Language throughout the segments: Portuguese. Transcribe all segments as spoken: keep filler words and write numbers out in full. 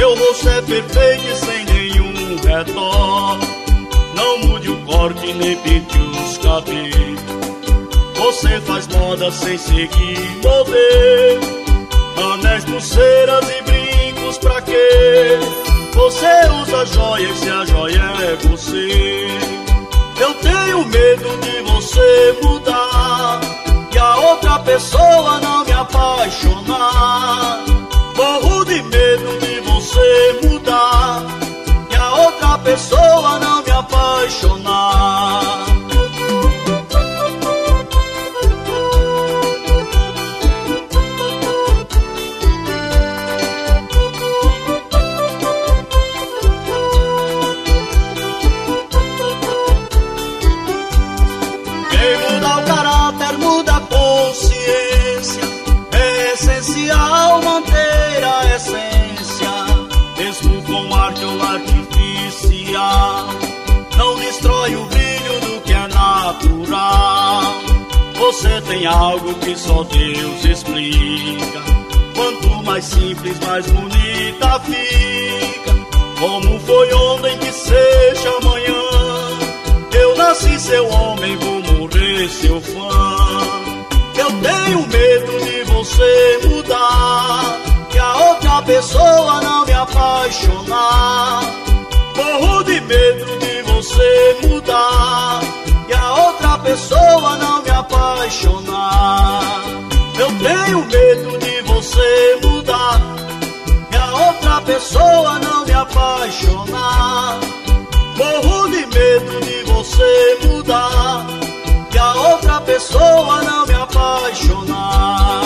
Seu rosto é perfeito e sem nenhum redor. Não mude o corte nem pinte os cabelos. Você faz moda sem seguir modelo. Anéis, pulseiras e brincos pra quê? Você usa joias se a joia é você. Eu tenho medo de você mudar e a outra pessoa não me apaixonar. Morro de medo de você mudar e a outra pessoa não me apaixonar. Quem muda o caráter muda a consciência. É essencial manter a essência, mesmo com arte ou artificial. Não destrói o brilho do que é natural. Você tem algo que só Deus explica. Quanto mais simples, mais bonita fica. Como foi ontem que seja amanhã. Eu nasci seu homem, vou morrer seu fã. Eu tenho medo de você mudar e a outra pessoa não me apaixonar. Morro de medo de você mudar e a outra pessoa não me apaixonar. Eu tenho medo de você mudar e a outra pessoa não me apaixonar. Morro de medo de você mudar e a outra pessoa não me apaixonar.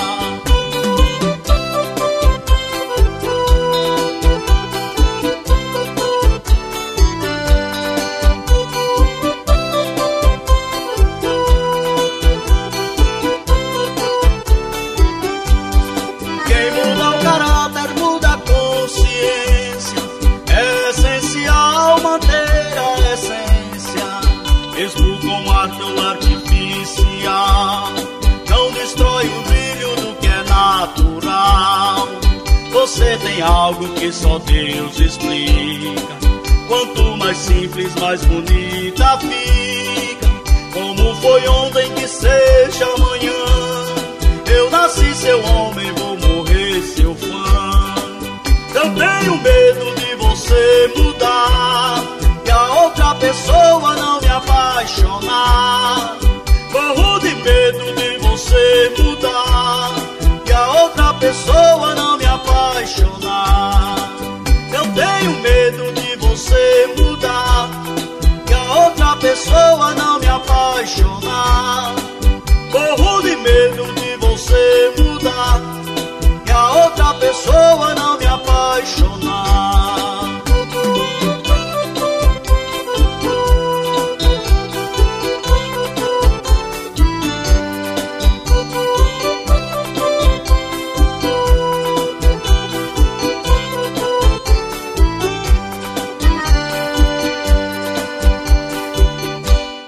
Quem muda o caráter muda a consciência. É essencial manter a essência, mesmo com arte ou artificial. Não destrói o brilho do que é natural. Você tem algo que só Deus explica. Quanto mais simples, mais bonita fica. Como foi ontem que seja amanhã. Eu nasci seu homem, vou morrer seu fã. Eu tenho medo de você mudar e a outra pessoa não me apaixonar. Morro de medo de você mudar e a outra pessoa não me apaixonar. Eu tenho medo de você mudar e a outra pessoa não me apaixonar. Morro de medo de você mudar e a outra pessoa não me